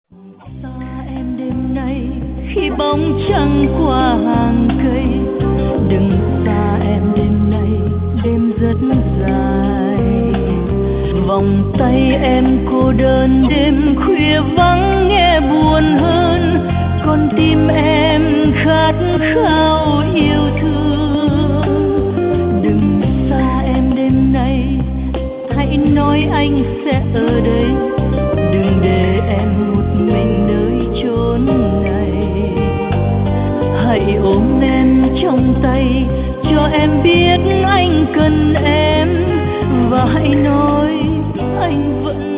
Xa em đêm nay khi bóng trăng qua hàng cây, đừng xa em đêm nay, đêm rất dài. Vòng tay em cô đơn đêm khuya vắng nghe buồn hơn, con tim em khát khao yêu thương. Đừng xa em đêm nay, hãy nói anh sẽ ở đây, đừng để em một mình nơi chốn này. Hãy ôm em trong tay, cho em biết anh cần em, và hãy nói anh vẫn